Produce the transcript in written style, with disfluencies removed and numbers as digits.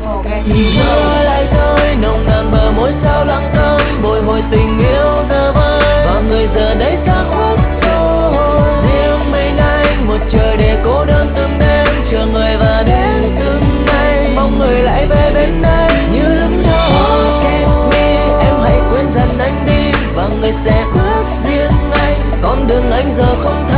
Ok. Mưa lại rơi nồng nàn bờ môi sao lặng câm, bồi hồi tình yêu giờ vơi và người giờ đây xa khuất rồi. Riêng mình anh một trời để cô đơn từng đêm chờ người và đến từng ngày mong người lại về bên đây như lúc đầu. Forget me, em hãy quên dần anh đi và người sẽ bước riêng anh, con đường anh giờ không